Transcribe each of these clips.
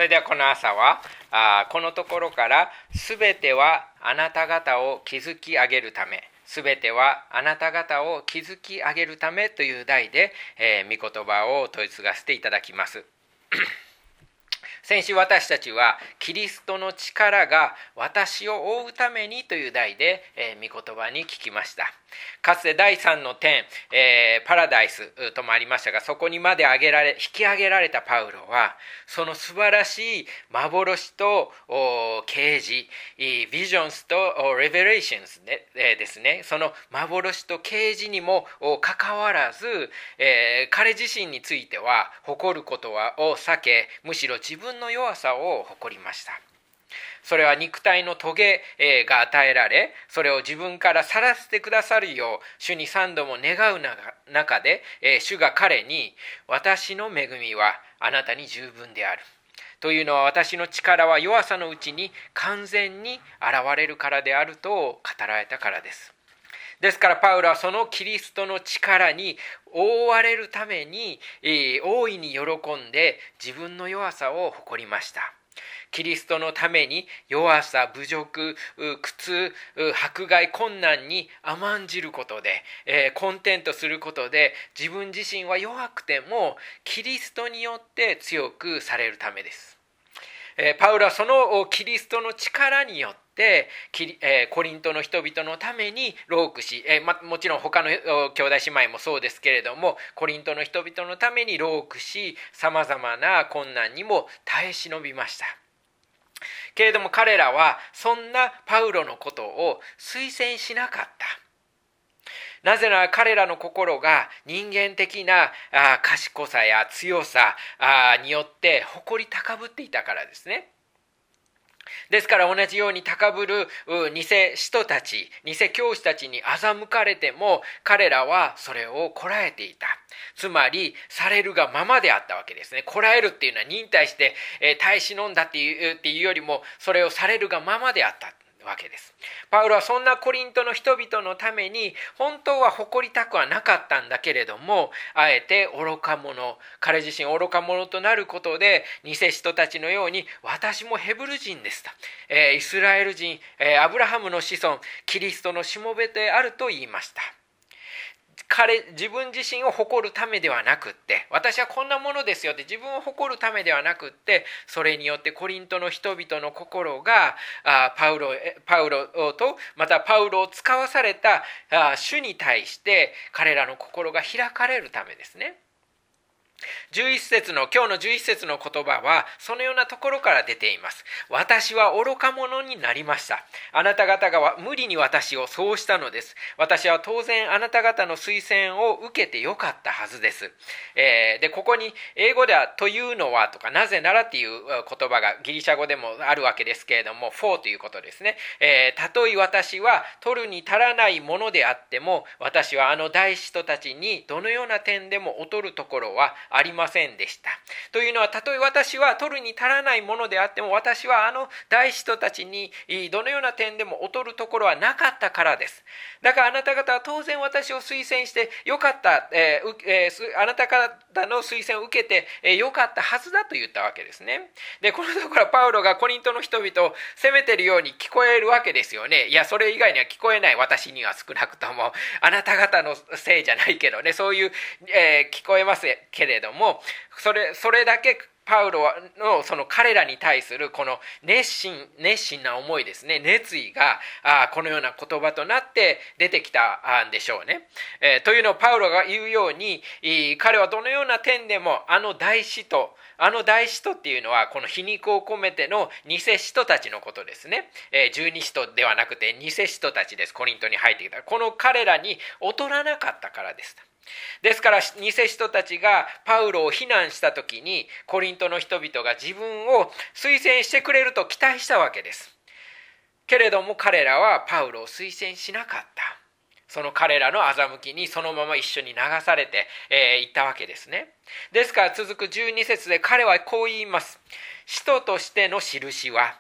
それではこの朝はこのところからすべてはあなた方を築き上げるため、すべてはあなた方を築き上げるためという題で、御言葉を問い継がせていただきます。先週私たちはキリストの力が私を覆うためにという題で、御言葉に聞きました。かつて第3の点、パラダイスともありましたが、そこにまで引き上げられたパウロは、その素晴らしい幻と啓示、ビジョンズとレベレーションズですね、その幻と啓示にもかかわらず、彼自身については誇ることを避け、むしろ自分の弱さを誇りました。それは肉体のトゲが与えられ、それを自分から去らせてくださるよう主に3度も願う中で、主が彼に、私の恵みはあなたに十分であるというのは、私の力は弱さのうちに完全に現れるからであると語られたからです。ですからパウロはそのキリストの力に覆われるために大いに喜んで自分の弱さを誇りました。キリストのために弱さ、侮辱、苦痛、迫害、困難に甘んじることで、コンテントすることで、自分自身は弱くてもキリストによって強くされるためです。パウロはそのキリストの力によってコリントの人々のために労苦し、もちろん他の兄弟姉妹もそうですけれども、コリントの人々のために労苦し、さまざまな困難にも耐え忍びました。けれども彼らはそんなパウロのことを推薦しなかった。なぜなら彼らの心が人間的な賢さや強さによって誇り高ぶっていたからですね。ですから同じように高ぶる偽使徒たち、偽教師たちに欺かれても彼らはそれをこらえていた。つまりされるがままであったわけですね。こらえるっていうのは忍耐して耐え忍んだっていうよりも、それをされるがままであったわけです。パウロはそんなコリントの人々のために本当は誇りたくはなかったんだけれども、あえて愚か者、彼自身愚か者となることで、偽使徒たちのように私もヘブル人ですと、イスラエル人、アブラハムの子孫、キリストのしもべであると言いました。自分自身を誇るためではなくって、私はこんなものですよって自分を誇るためではなくって、それによってコリントの人々の心がパウロとまたパウロを使わされた主に対して彼らの心が開かれるためですね。今日の11節の言葉はそのようなところから出ています。私は愚か者になりました。あなた方が無理に私をそうしたのです。私は当然あなた方の推薦を受けてよかったはずです。でここに英語ではというのはとかなぜならっていう言葉がギリシャ語でもあるわけですけれども、for ということですね。たとえ私は取るに足らないものであっても、私はあの大使徒たちにどのような点でも劣るところはありませんでした。というのは、たとえ私は取るに足らないものであっても、私はあの大使徒たちにどのような点でも劣るところはなかったからです。だからあなた方は当然私を推薦してよかった、あなた方の推薦を受けてよかったはずだと言ったわけですね。でこのところパウロがコリントの人々を責めているように聞こえるわけですよね。いや、それ以外には聞こえない。私には少なくともあなた方のせいじゃないけどね、そういう、聞こえますけれども、それだけパウロのその彼らに対するこの熱心な思いですね、熱意がこのような言葉となって出てきたんでしょうね。というのをパウロが言うように、彼はどのような点でもあの大使徒っていうのはこの皮肉を込めての偽使徒たちのことですね。十二使徒ではなくて偽使徒たちです。コリントに入ってきたこの彼らに劣らなかったからです。ですから偽使徒たちがパウロを非難したときに、コリントの人々が自分を推薦してくれると期待したわけです。けれども彼らはパウロを推薦しなかった。その彼らの欺きにそのまま一緒に流されていったわけですね。ですから続く12節で彼はこう言います。使徒としての印は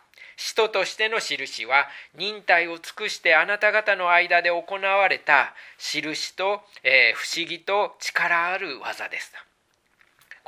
忍耐を尽くしてあなた方の間で行われた印と、不思議と力ある技です。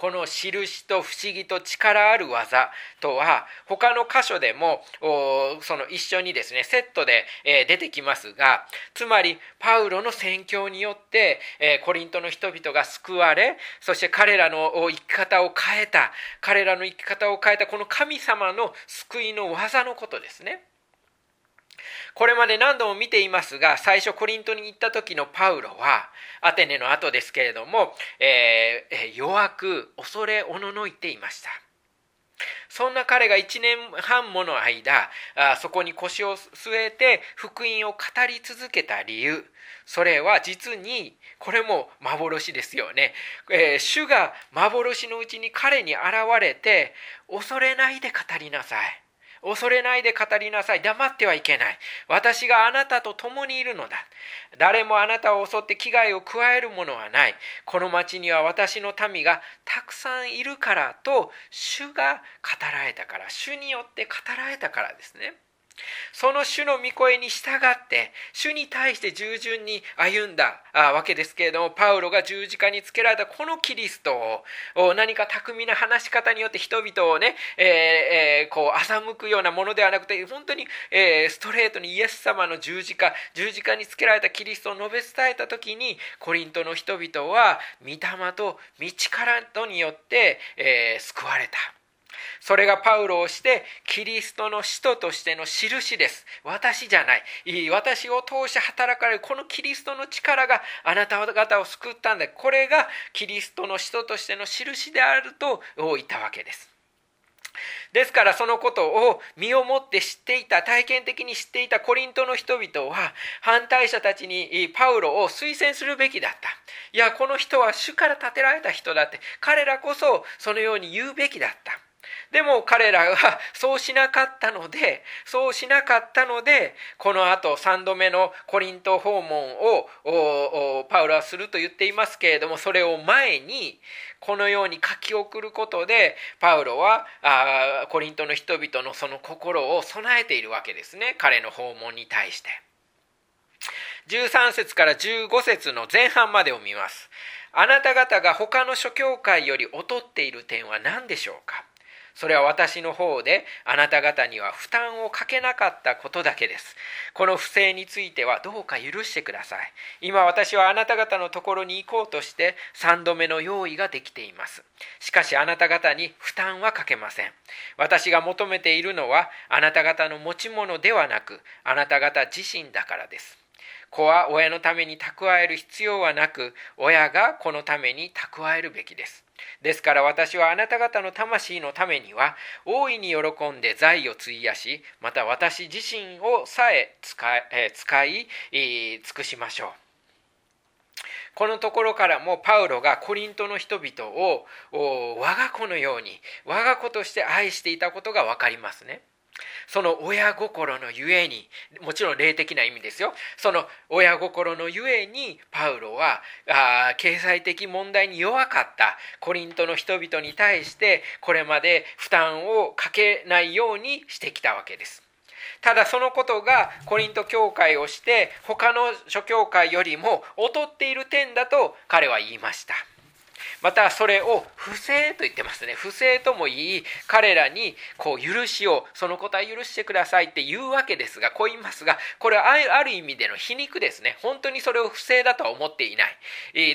この印と不思議と力ある技とは他の箇所でもその一緒にですねセットで出てきますが、つまりパウロの宣教によってコリントの人々が救われ、そして彼らの生き方を変えたこの神様の救いの技のことですね。これまで何度も見ていますが、最初コリントに行った時のパウロはアテネの後ですけれども、弱く恐れおののいていました。そんな彼が1年半もの間そこに腰を据えて福音を語り続けた理由、それは実にこれも幻ですよね。主が幻のうちに彼に現れて、恐れないで語りなさい、恐れないで語りなさい、黙ってはいけない、私があなたと共にいるのだ、誰もあなたを襲って危害を加えるものはない、この町には私の民がたくさんいるからと主が語られたから、主によって語られたからですね。その主の御声に従って主に対して従順に歩んだわけですけれども、パウロが十字架につけられたこのキリストを何か巧みな話し方によって人々をね、こう欺くようなものではなくて、本当に、ストレートにイエス様の十字架につけられたキリストを述べ伝えた時に、コリントの人々は御霊と御力とによって、救われた。それがパウロをしてキリストの使徒としての印です。私じゃない。私を通して働かれるこのキリストの力があなた方を救ったんだ。これがキリストの使徒としての印であると言ったわけです。ですからそのことを身をもって知っていた、体験的に知っていたコリントの人々は反対者たちにパウロを推薦するべきだった。いや、この人は主から立てられた人だって、彼らこそそのように言うべきだった。でも彼らはそうしなかったので、この後3度目のコリント訪問をパウロはすると言っていますけれども、それを前にこのように書き送ることでパウロはコリントの人々のその心を備えているわけですね。彼の訪問に対して。13節から15節の前半までを見ます。あなた方が他の諸教会より劣っている点は何でしょうか。それは私の方であなた方には負担をかけなかったことだけです。この不正についてはどうか許してください。今私はあなた方のところに行こうとして3度目の用意ができています。しかしあなた方に負担はかけません。私が求めているのはあなた方の持ち物ではなく、あなた方自身だからです。子は親のために蓄える必要はなく、親が子のために蓄えるべきです。ですから私はあなた方の魂のためには大いに喜んで財を費やし、また私自身をさえ使い尽くしましょう。このところからもパウロがコリントの人々を我が子のように、我が子として愛していたことが分かりますね。その親心のゆえに、もちろん霊的な意味ですよ。その親心のゆえにパウロは経済的問題に弱かったコリントの人々に対してこれまで負担をかけないようにしてきたわけです。ただそのことがコリント教会をして他の諸教会よりも劣っている点だと彼は言いました。またそれを不正と言ってますね。不正とも言い、彼らにこう許しを、そのことは許してくださいって言うわけですが、こう言いますが、これはある意味での皮肉ですね。本当にそれを不正だとは思っていない。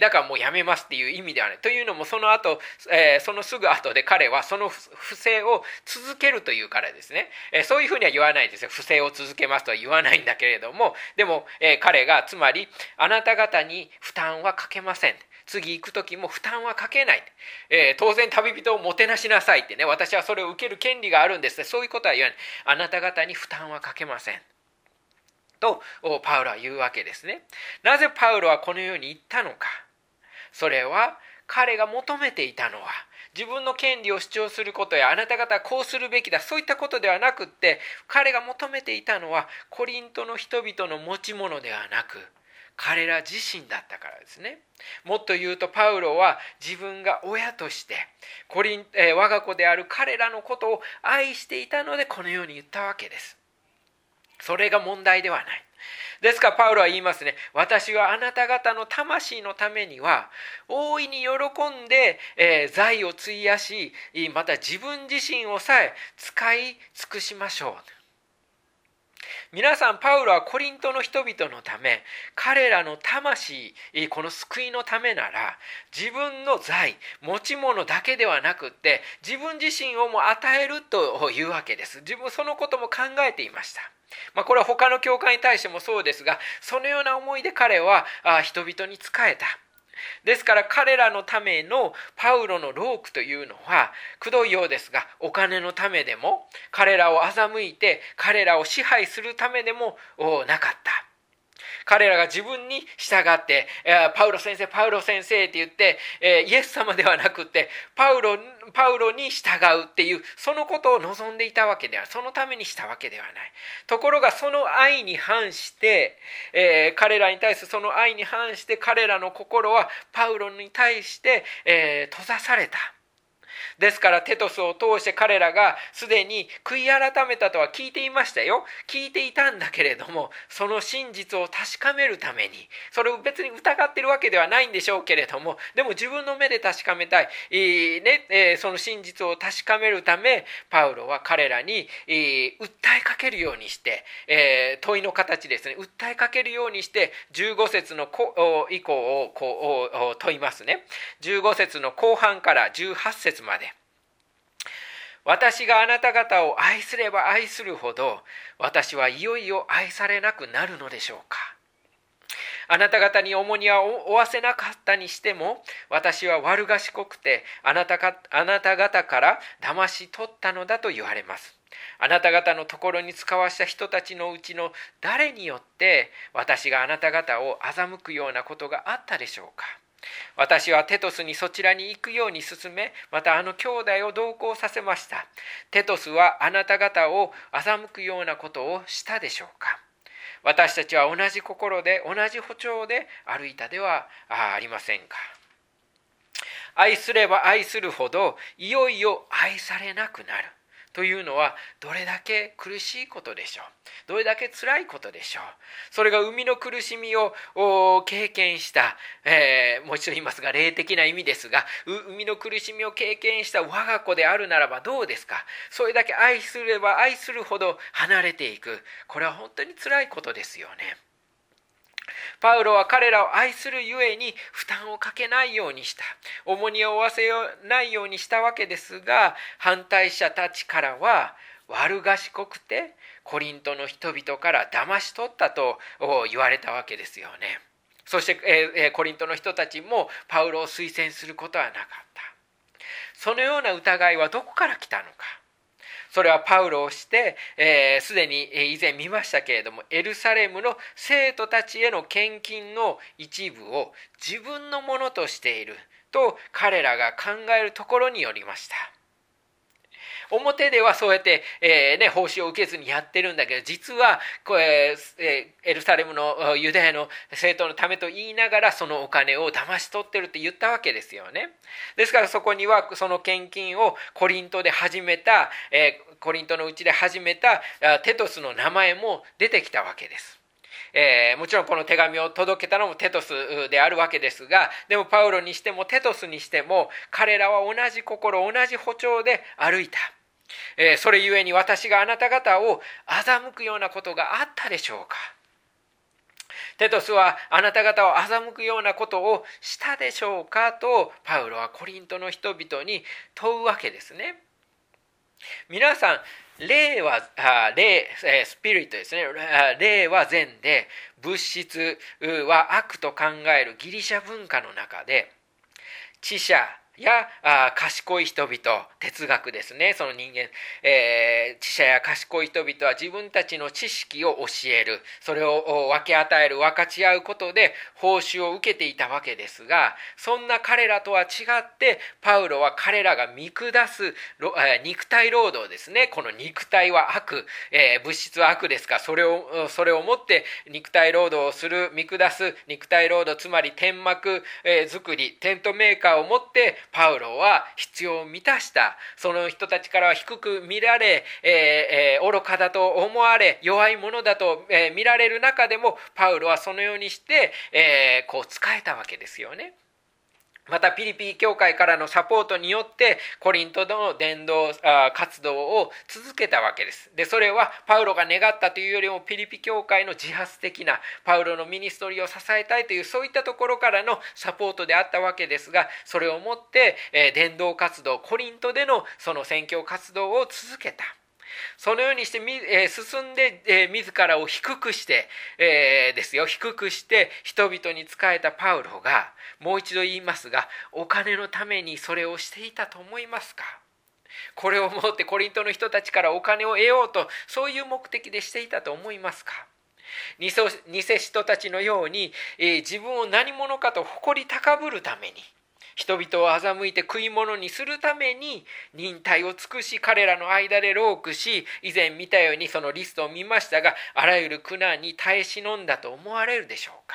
だからもうやめますっていう意味ではない。というのもその後、そのすぐ後で彼はその不正を続けるというからですね。そういうふうには言わないですよ。不正を続けますとは言わないんだけれども、でも、彼がつまりあなた方に負担はかけません。次行く時も負担はかけない、当然旅人をもてなしなさいってね、私はそれを受ける権利があるんですね。そういうことは言わない。あなた方に負担はかけませんとパウロは言うわけですね。なぜパウロはこのように言ったのか。それは彼が求めていたのは自分の権利を主張することやあなた方はこうするべきだ、そういったことではなくって、彼が求めていたのはコリントの人々の持ち物ではなく彼ら自身だったからですね。もっと言うとパウロは自分が親として我が子である彼らのことを愛していたのでこのように言ったわけです。それが問題ではない。 ですからパウロは言いますね。私はあなた方の魂のためには大いに喜んで、財を費やし、また自分自身をさえ使い尽くしましょう。皆さん、パウロはコリントの人々のため、彼らの魂、この救いのためなら、自分の財、持ち物だけではなくって、自分自身をも与えるというわけです。自分そのことも考えていました。これは他の教会に対してもそうですが、そのような思いで彼は人々に仕えた。ですから彼らのためのパウロの労苦というのはくどいようですが、お金のためでも彼らを欺いて彼らを支配するためでもなかった。彼らが自分に従って、パウロ先生って言って、イエス様ではなくてパウロに従うっていう、そのことを望んでいたわけではない。そのためにしたわけではない。ところがその愛に反して、彼らに対するその愛に反して彼らの心はパウロに対して、閉ざされた。ですからテトスを通して彼らがすでに悔い改めたとは聞いていましたよ。聞いていたんだけれども、その真実を確かめるために、それを別に疑っているわけではないんでしょうけれども、でも自分の目で確かめたい、その真実を確かめるため、パウロは彼らに、訴えかけるようにして、問いの形ですね、訴えかけるようにして15節の以降を問いますね。15節の後半から18節まで。私があなた方を愛すれば愛するほど、私はいよいよ愛されなくなるのでしょうか。あなた方に重荷は負わせなかったにしても、私は悪賢くてあなた方から騙し取ったのだと言われます。あなた方のところに使わした人たちのうちの誰によって私があなた方を欺くようなことがあったでしょうか。私はテトスにそちらに行くように勧め、また兄弟を同行させました。テトスはあなた方を欺くようなことをしたでしょうか。私たちは同じ心で同じ歩調で歩いたではありませんか。愛すれば愛するほどいよいよ愛されなくなるというのはどれだけ苦しいことでしょう。どれだけ辛いことでしょう。それが生みの苦しみを経験した、もう一度言いますが霊的な意味ですが、生みの苦しみを経験した我が子であるならばどうですか。それだけ愛すれば愛するほど離れていく。これは本当に辛いことですよね。パウロは彼らを愛するゆえに負担をかけないようにした。重荷を負わせないようにしたわけですが、反対者たちからは悪賢くてコリントの人々から騙し取ったと言われたわけですよね。そして、コリントの人たちもパウロを推薦することはなかった。そのような疑いはどこから来たのか。それはパウロをして、すでに以前見ましたけれども、エルサレムの生徒たちへの献金の一部を自分のものとしていると彼らが考えるところによりました。表ではそうやって、報酬を受けずにやってるんだけど、実はエルサレムのユダヤの生徒のためと言いながらそのお金を騙し取ってるって言ったわけですよね。ですからそこにはその献金をコリントのうちで始めたテトスの名前も出てきたわけです。もちろんこの手紙を届けたのもテトスであるわけですが、でもパウロにしてもテトスにしても彼らは同じ心同じ歩調で歩いた。それゆえに私があなた方を欺くようなことがあったでしょうか。テトスはあなた方を欺くようなことをしたでしょうかとパウロはコリントの人々に問うわけですね。皆さん、霊はスピリットですね。霊は善で物質は悪と考えるギリシャ文化の中で、知者や賢い人々、哲学ですね。その人間、知者や賢い人々は自分たちの知識を教える、それを分け与える、分かち合うことで報酬を受けていたわけですが、そんな彼らとは違ってパウロは彼らが見下す肉体労働ですね。この肉体は悪、物質は悪ですから、それをもって肉体労働をする、見下す肉体労働、つまり天幕作り、テントメーカーをもってパウロは必要を満たした。その人たちからは低く見られ、愚かだと思われ、弱いものだと、見られる中でも、パウロはそのようにして、こう仕えたわけですよね。またピリピ教会からのサポートによってコリントの伝道活動を続けたわけです。で、それはパウロが願ったというよりもピリピ教会の自発的なパウロのミニストリーを支えたいというそういったところからのサポートであったわけですが、それをもって伝道活動、コリントでのその宣教活動を続けた。そのようにして進んで自らを低くして低くして人々に仕えたパウロが、もう一度言いますが、お金のためにそれをしていたと思いますか？これをもってコリントの人たちからお金を得ようと、そういう目的でしていたと思いますか？偽人たちのように自分を何者かと誇り高ぶるために、人々を欺いて食い物にするために忍耐を尽くし、彼らの間で労苦し、以前見たようにそのリストを見ましたが、あらゆる苦難に耐え忍んだと思われるでしょうか。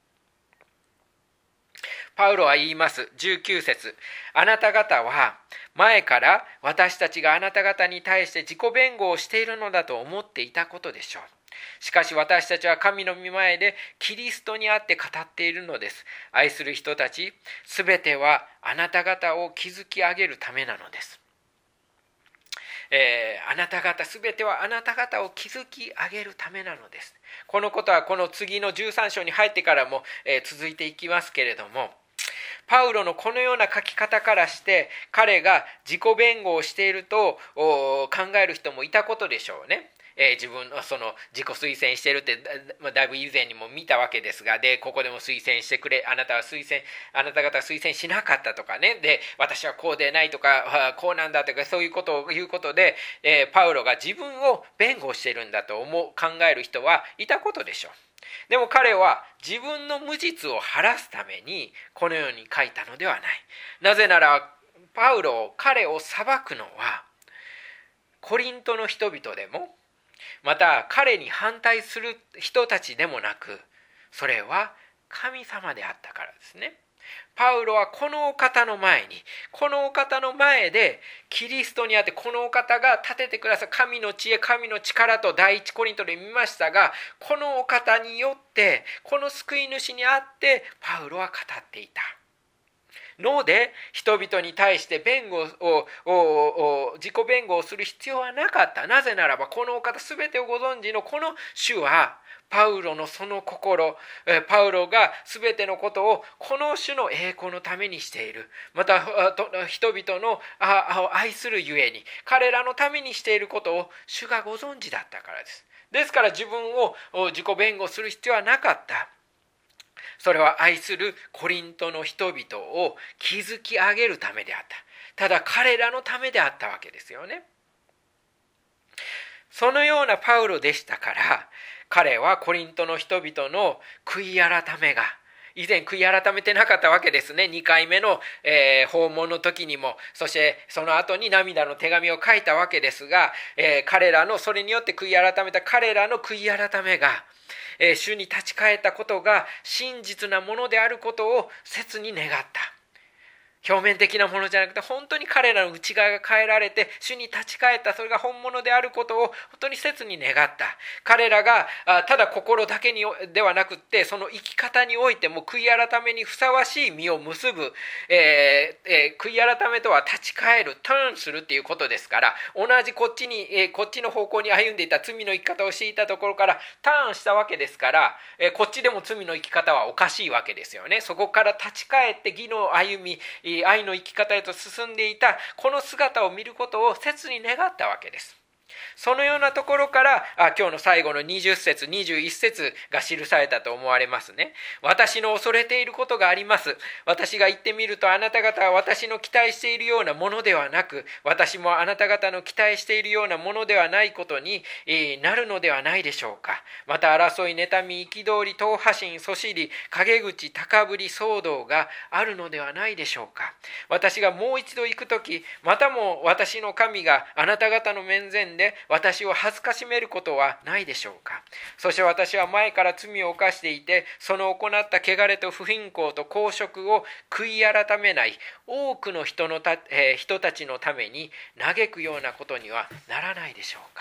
パウロは言います。19節、あなた方は前から私たちがあなた方に対して自己弁護をしているのだと思っていたことでしょう。しかし私たちは神の御前でキリストにあって語っているのです。愛する人たち、すべてはあなた方を築き上げるためなのです。あなた方、すべてはあなた方を築き上げるためなのです。このことはこの次の13章に入ってからも、続いていきますけれども、パウロのこのような書き方からして彼が自己弁護をしていると考える人もいたことでしょうね。自分のその自己推薦してるってだいぶ以前にも見たわけですが、でここでも推薦してくれ、あなた方は推薦しなかったとかね、で私はこうでないとかこうなんだとか、そういうことを言うことで、パウロが自分を弁護してるんだと考える人はいたことでしょう。でも彼は自分の無実を晴らすためにこのように書いたのではない。なぜなら彼を裁くのはコリントの人々でも、また彼に反対する人たちでもなく、それは神様であったからですね。パウロはこのお方の前でキリストにあって、このお方が立ててくださる神の知恵、神の力と第一コリントで見ましたが、このお方によって、この救い主にあってパウロは語っていたので、人々に対して自己弁護をする必要はなかった。なぜならばこのお方、すべてをご存知のこの主はパウロのその心、パウロがすべてのことをこの主の栄光のためにしている。また人々の愛するゆえに彼らのためにしていることを主がご存知だったからです。ですから自分を自己弁護する必要はなかった。それは愛するコリントの人々を築き上げるためであった。ただ彼らのためであったわけですよね。そのようなパウロでしたから、彼はコリントの人々の悔い改めが、以前悔い改めてなかったわけですね。2回目の、訪問の時にも、そしてその後に涙の手紙を書いたわけですが、それによって悔い改めた彼らの悔い改めが、主に立ち返ったことが真実なものであることを切に願った。表面的なものじゃなくて、本当に彼らの内側が変えられて主に立ち返った、それが本物であることを本当に切に願った。彼らがただ心だけにではなくって、その生き方においても悔い改めにふさわしい実を結ぶ、悔い改めとは立ち返る、ターンするっていうことですから、同じこっちの方向に歩んでいた罪の生き方をしていたところからターンしたわけですから、こっちでも罪の生き方はおかしいわけですよね。そこから立ち返って義の歩み、愛の生き方へと進んでいたこの姿を見ることを切に願ったわけです。そのようなところから今日の最後の20節21節が記されたと思われますね。私の恐れていることがあります。私が言ってみると、あなた方は私の期待しているようなものではなく、私もあなた方の期待しているようなものではないことになるのではないでしょうか。また争い、妬み、憤り、党派心、そしり、陰口、高ぶり、騒動があるのではないでしょうか。私がもう一度行くとき、またも私の神があなた方の面前面で私を恥ずかしめることはないでしょうか。そして私は前から罪を犯していて、その行った汚れと不貧困と公職を悔い改めない多くの人たちのために嘆くようなことにはならないでしょうか。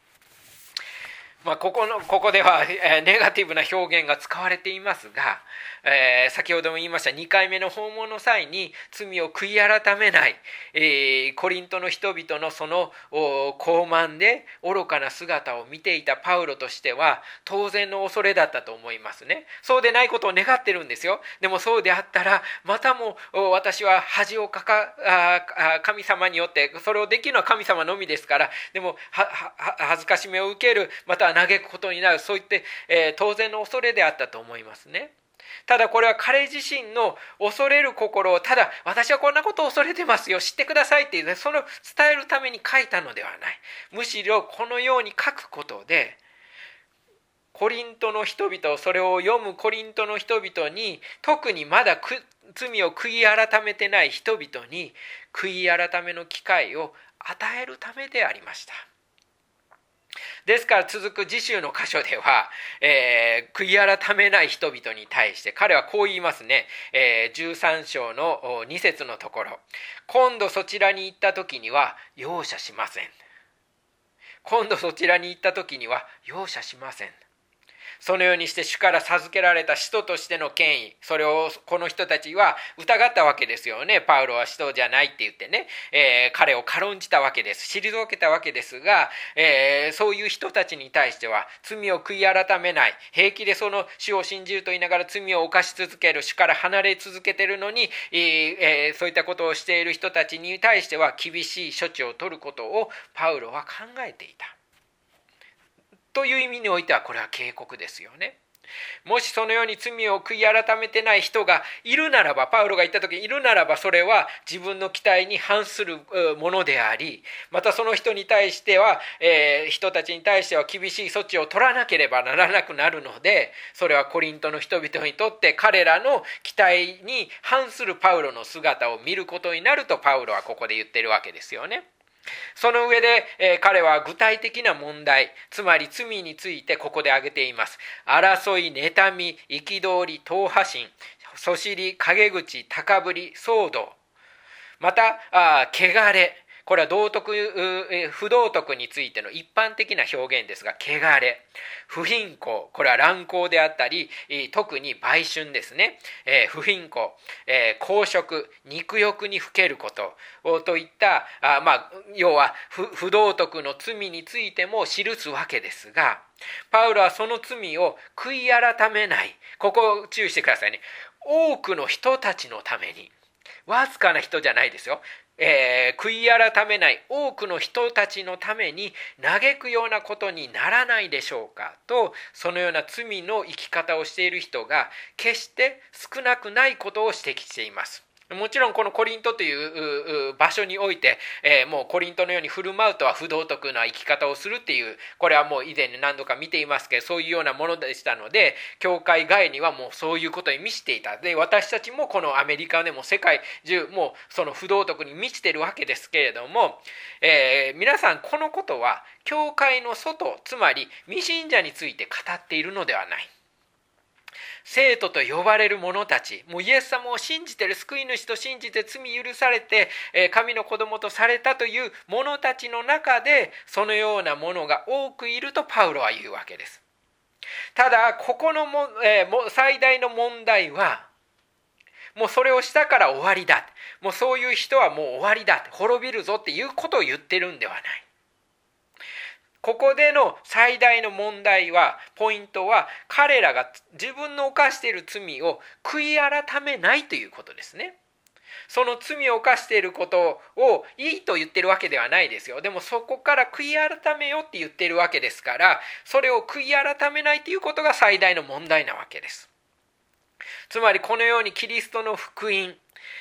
ここではネガティブな表現が使われていますが、先ほども言いました2回目の訪問の際に罪を悔い改めない、コリントの人々のその傲慢で愚かな姿を見ていたパウロとしては当然の恐れだったと思いますね。そうでないことを願ってるんですよ。でもそうであったらまたも私は恥を神様によって、それをできるのは神様のみですから、でも恥ずかしめを受ける、または嘆くことになる、そういって、当然の恐れであったと思いますね。ただこれは彼自身の恐れる心を、ただ私はこんなことを恐れてますよ、知ってくださいっていう、その伝えるために書いたのではない。むしろこのように書くことでコリントの人々、それを読むコリントの人々に、特にまだ罪を悔い改めてない人々に悔い改めの機会を与えるためでありました。ですから続く次週の箇所では、悔い改めない人々に対して彼はこう言いますね。13章の2節のところ、今度そちらに行った時には容赦しません。今度そちらに行った時には容赦しません。そのようにして主から授けられた使徒としての権威、それをこの人たちは疑ったわけですよね。パウロは使徒じゃないって言ってね、彼を軽んじたわけです。退けたわけですが、そういう人たちに対しては罪を悔い改めない、平気でその主を信じると言いながら罪を犯し続ける、主から離れ続けているのに、そういったことをしている人たちに対しては厳しい処置を取ることをパウロは考えていたという意味においては、これは警告ですよね。もしそのように罪を悔い改めてない人がいるならば、パウロが言った時にいるならば、それは自分の期待に反するものであり、またその人に対しては、人たちに対しては厳しい措置を取らなければならなくなるので、それはコリントの人々にとって彼らの期待に反するパウロの姿を見ることになると、パウロはここで言っているわけですよね。その上で、彼は具体的な問題、つまり罪についてここで挙げています。争い、妬み、憤り、党派心、そしり、陰口、高ぶり、騒動、また汚れ、これは不道徳についての一般的な表現ですが、汚れ、不貧困、これは乱行であったり、特に売春ですね、不貧困、公職、肉欲にふけることといった、要は不道徳の罪についても記すわけですが、パウロはその罪を悔い改めない、ここを注意してくださいね。多くの人たちのために、わずかな人じゃないですよ。悔い改めない多くの人たちのために嘆くようなことにならないでしょうかと、そのような罪の生き方をしている人が決して少なくないことを指摘しています。もちろんこのコリントという場所において、もうコリントのように振る舞うとは不道徳な生き方をするっていう、これはもう以前に何度か見ていますけど、そういうようなものでしたので、教会外にはもうそういうことに満ちていた。で、私たちもこのアメリカでも世界中もうその不道徳に満ちているわけですけれども、皆さんこのことは教会の外、つまり未信者について語っているのではない。聖徒と呼ばれる者たち、もうイエス様を信じている、救い主と信じて罪許されて神の子供とされたという者たちの中で、そのようなものが多くいるとパウロは言うわけです。ただここの最大の問題は、もうそれをしたから終わりだ、もうそういう人はもう終わりだ、滅びるぞっていうことを言ってるんではない。ここでの最大の問題は、ポイントは、彼らが自分の犯している罪を悔い改めないということですね。その罪を犯していることをいいと言ってるわけではないですよ。でもそこから悔い改めよって言ってるわけですから、それを悔い改めないということが最大の問題なわけです。つまりこのようにキリストの福音、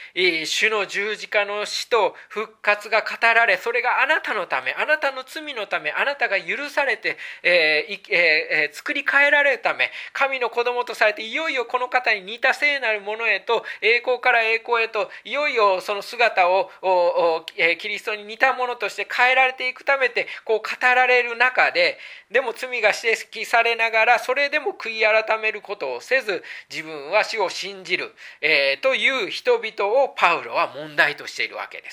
主の十字架の死と復活が語られ、それがあなたのため、あなたの罪のため、あなたが許されて、作り変えられるため、神の子供とされて、いよいよこの方に似た聖なるものへと、栄光から栄光へと、いよいよその姿をキリストに似たものとして変えられていくためってこう語られる中で、でも罪が指摘されながら、それでも悔い改めることをせず、自分は主を信じる、という人々をパウロは問題としているわけです。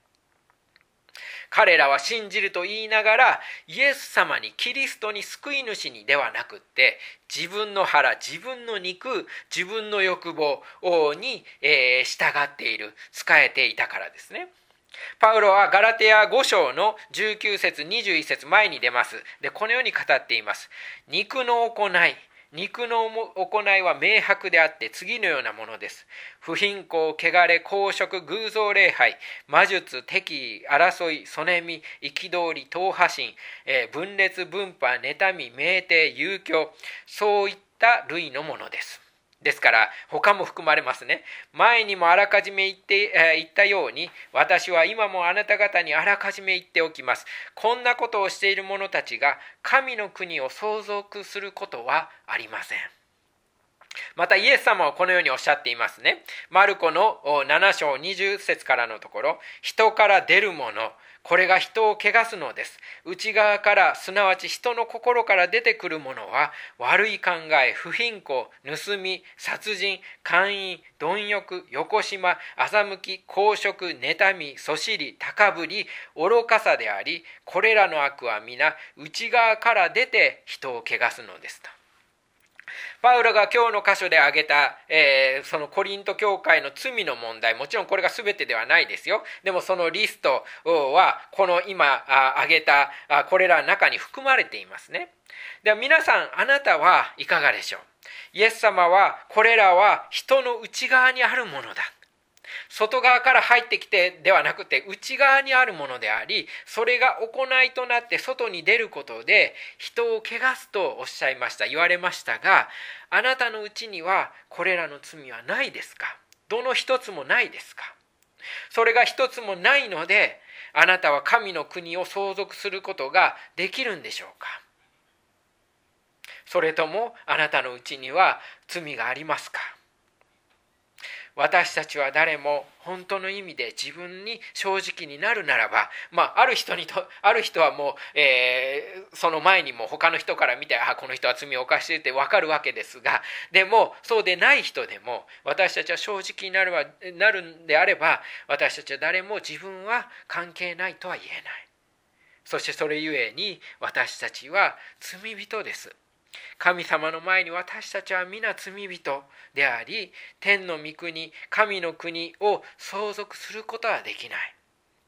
彼らは信じると言いながら、イエス様に、キリストに、救い主にではなくって、自分の腹、自分の肉、自分の欲望に従っている、仕えていたからですね。パウロはガラテヤ5章の19節21節前に出ます。で、このように語っています。肉の行いは明白であって次のようなものです。不貧困、汚れ、公職、偶像礼拝、魔術、敵意、争い、そねみ、憤り、党派心、分裂、分派、妬み、酩酊、遊興、そういった類のものです。ですから他も含まれますね。前にもあらかじめ言ったように、私は今もあなた方にあらかじめ言っておきます。こんなことをしている者たちが神の国を相続することはありません。またイエス様はこのようにおっしゃっていますね。マルコの7章20節からのところ、人から出るもの、これが人を汚すのです。内側から、すなわち人の心から出てくるものは、悪い考え、不貧困、盗み、殺人、姦淫、貪欲、よこしま、欺き、公職、妬み、そしり、高ぶり、愚かさであり、これらの悪は皆内側から出て人を汚すのですと。パウロが今日の箇所で挙げた、そのコリント教会の罪の問題、もちろんこれが全てではないですよ。でもそのリストはこの今挙げたこれらの中に含まれていますね。では皆さん、あなたはいかがでしょう。イエス様はこれらは人の内側にあるものだ、外側から入ってきてではなくて内側にあるものであり、それが行いとなって外に出ることで人を汚すとおっしゃいました、言われましたが、あなたのうちにはこれらの罪はないですか。どの一つもないですか。それが一つもないので、あなたは神の国を相続することができるんでしょうか。それともあなたのうちには罪がありますか。私たちは誰も本当の意味で自分に正直になるならば、ある人はもう、その前にも他の人から見て、この人は罪を犯しているって分かるわけですが、でもそうでない人でも私たちは正直になるんであれば、私たちは誰も自分は関係ないとは言えない。そしてそれゆえに私たちは罪人です。神様の前に私たちは皆罪人であり、天の御国、神の国を相続することはできない。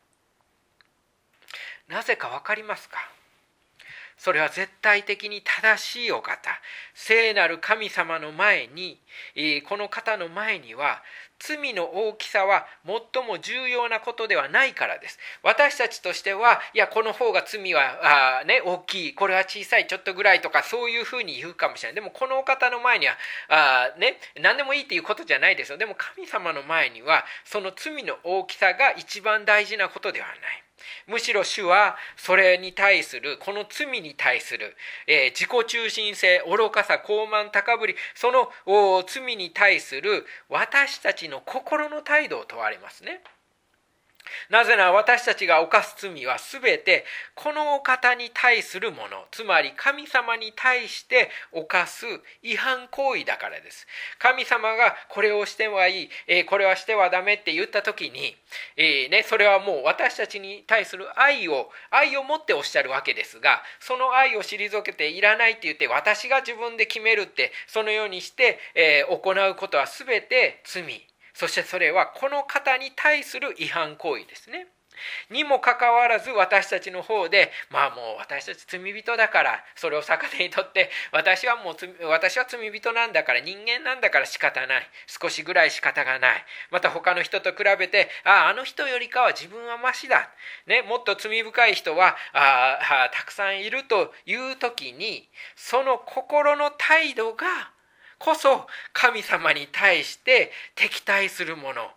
なぜか分かりますか。それは絶対的に正しいお方、聖なる神様の前に、この方の前には罪の大きさは最も重要なことではないからです。私たちとしては、いやこの方が罪は大きい、これは小さい、ちょっとぐらいとかそういうふうに言うかもしれない。でもこのお方の前には何でもいいっていうことじゃないですよ。でも神様の前にはその罪の大きさが一番大事なことではない。むしろ主はそれに対する、この罪に対する、自己中心性、愚かさ、傲慢、高ぶり、その罪に対する私たちの心の態度を問われますね。なぜなら私たちが犯す罪はすべてこのお方に対するもの、つまり神様に対して犯す違反行為だからです。神様がこれをしてはいい、これはしてはダメって言った時に、それはもう私たちに対する愛を持っておっしゃるわけですが、その愛を退けていらないって言って私が自分で決めるって、そのようにして、行うことはすべて罪。そしてそれはこの方に対する違反行為ですね。にもかかわらず私たちの方で、もう私たち罪人だから、それを逆手にとって私は罪人なんだから、人間なんだから仕方ない、少しぐらい仕方がない、また他の人と比べてあの人よりかは自分はマシだ、もっと罪深い人はたくさんいるという時に、その心の態度がこそ神様に対して敵対するもの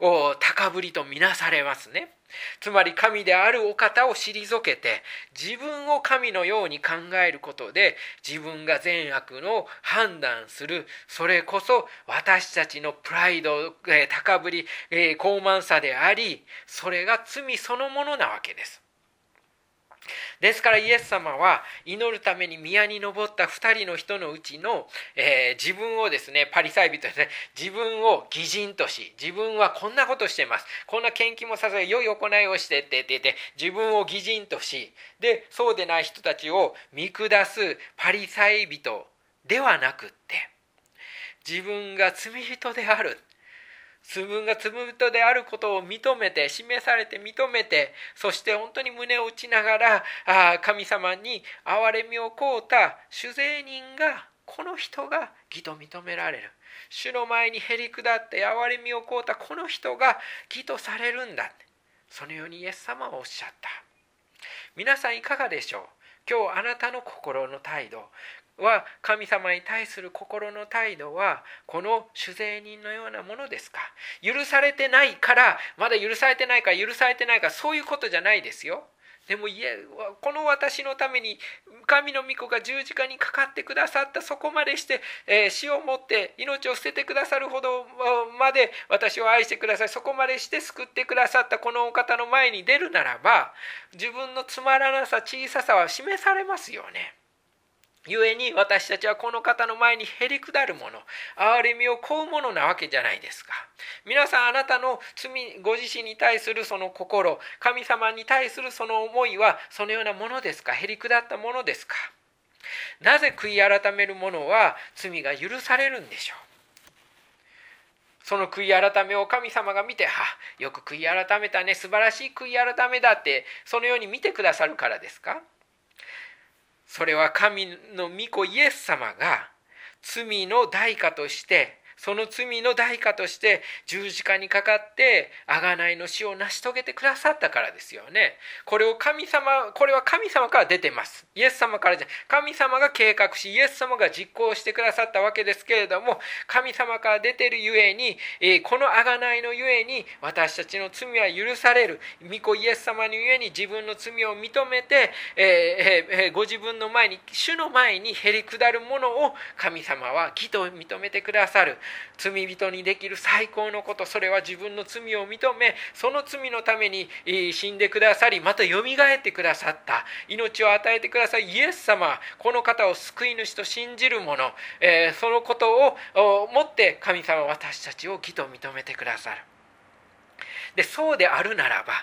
高ぶりとみなされますね。つまり神であるお方を退けて自分を神のように考えることで自分が善悪の判断する、それこそ私たちのプライド、高ぶり、傲慢さであり、それが罪そのものなわけです。ですからイエス様は祈るために宮に登った2人の人のうちの、自分をですね、パリサイ人ですね、自分を義人とし、自分はこんなことしてます、こんな献金もさせ良い行いをしてって言って自分を義人とし、でそうでない人たちを見下すパリサイ人ではなくって、自分が罪人である、自分が罪人であることを認めて、示されて認めて、そして本当に胸を打ちながら神様に憐れみを請うた主税人が、この人が義と認められる。主の前にへり下って憐れみを請うたこの人が義とされるんだ。そのようにイエス様はおっしゃった。皆さんいかがでしょう。今日あなたの心の態度は、神様に対する心の態度はこの主税人のようなものですか。許されてないから、まだ許されてないから許されてないから、そういうことじゃないですよ。でもこの私のために神の御子が十字架にかかってくださった、そこまでして、死をもって命を捨ててくださるほどまで私を愛してください、そこまでして救ってくださったこのお方の前に出るならば、自分のつまらなさ、小ささは示されますよね。故に私たちはこの方の前にへり下るもの、憐れみを請うものなわけじゃないですか。皆さん、あなたの罪、ご自身に対するその心、神様に対するその思いはそのようなものですか。へり下ったものですか。なぜ悔い改める者は罪が許されるんでしょう。その悔い改めを神様が見て、よく悔い改めたね、素晴らしい悔い改めだって、そのように見てくださるからですか。それは神の御子イエス様が罪の代価として、その罪の代価として十字架にかかって贖いの死を成し遂げてくださったからですよね。これは神様から出てます。イエス様からじゃ、神様が計画し、イエス様が実行してくださったわけですけれども、神様から出ているゆえに、この贖いのゆえに私たちの罪は許される。御子イエス様にゆえに自分の罪を認めて、ご自分の前に、主の前にへり下るものを神様は義と認めてくださる。罪人にできる最高のこと、それは自分の罪を認め、その罪のために死んでくださり、またよみがえってくださった、命を与えてくださいイエス様、この方を救い主と信じる者、そのことをもって神様は私たちを義と認めてくださる。で、そうであるならば、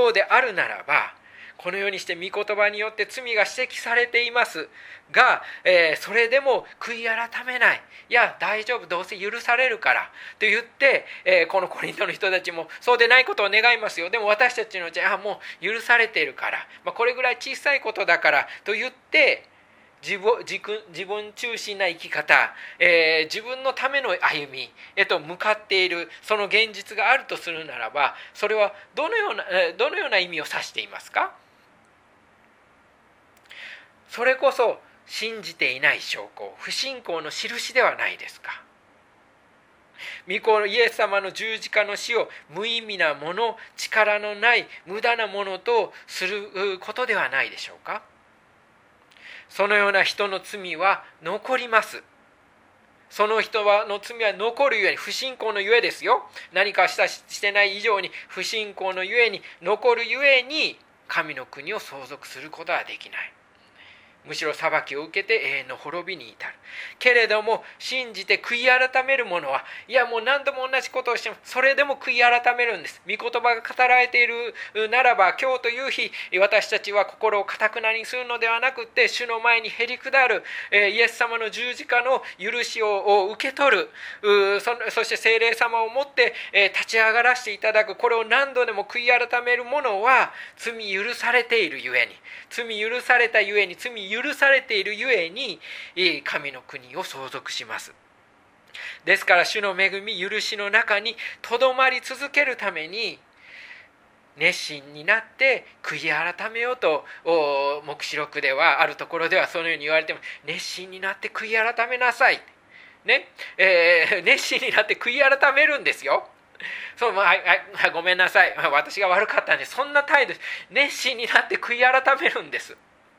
このようにして御言葉によって罪が指摘されていますが、それでも悔い改めない、いや大丈夫、どうせ許されるからと言って、このコリントの人たちもそうでないことを願いますよ。でも私たちのうちもう許されているから、これぐらい小さいことだからと言って自分中心な生き方、自分のための歩みへと向かっている、その現実があるとするならば、それはどのような意味を指していますか。それこそ信じていない証拠、不信仰の印ではないですか。御子イエス様の十字架の死を無意味なもの、力のない無駄なものとすることではないでしょうか。そのような人の罪は残ります。その人の罪は残るゆえに、不信仰のゆえですよ。何かしてない以上に不信仰のゆえに、残るゆえに神の国を相続することはできない。むしろ裁きを受けて永遠の滅びに至る。けれども信じて悔い改める者は、いやもう何度も同じことをしてもそれでも悔い改めるんです。御言葉が語られているならば、今日という日私たちは心を堅くなにするのではなくて、主の前にへり下る、イエス様の十字架の許しを受け取る、そして聖霊様をもって立ち上がらせていただく。これを何度でも悔い改める者は罪許されているゆえに、罪許されたゆえに、罪許されているゆえに神の国を相続します。ですから主の恵み、許しの中にとどまり続けるために熱心になって悔い改めようと、黙示録ではあるところではそのように言われても、熱心になって悔い改めなさいね、熱心になって悔い改めるんですよ。 そう、ごめんなさい、私が悪かったんで、そんな態度、熱心になって悔い改めるんです。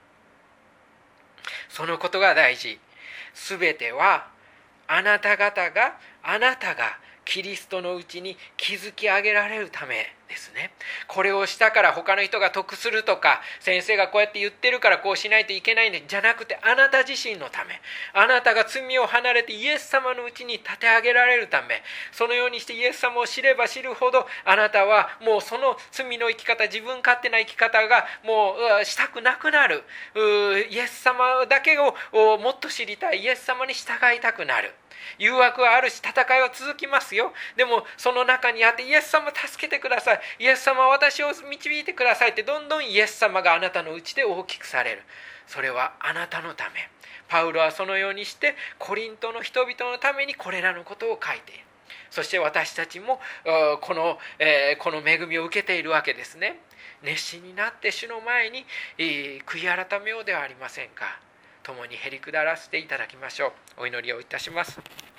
そのことが大事。すべてはあなた方がキリストのうちに築き上げられるためですね。これをしたから他の人が得するとか、先生がこうやって言ってるからこうしないといけないんじゃなくて、あなた自身のため、あなたが罪を離れてイエス様のうちに立て上げられるため、そのようにしてイエス様を知れば知るほど、あなたはもうその罪の生き方、自分勝手な生き方がもうしたくなくなる。イエス様だけをもっと知りたい、イエス様に従いたくなる。誘惑はあるし、戦いは続きますよ。でもその中にあって、イエス様助けてください、イエス様私を導いてくださいって、どんどんイエス様があなたのうちで大きくされる。それはあなたのため。パウロはそのようにしてコリントの人々のためにこれらのことを書いている。そして私たちもこの恵みを受けているわけですね。熱心になって主の前に悔い改めようではありませんか。共にへり下らせていただきましょう。お祈りをいたします。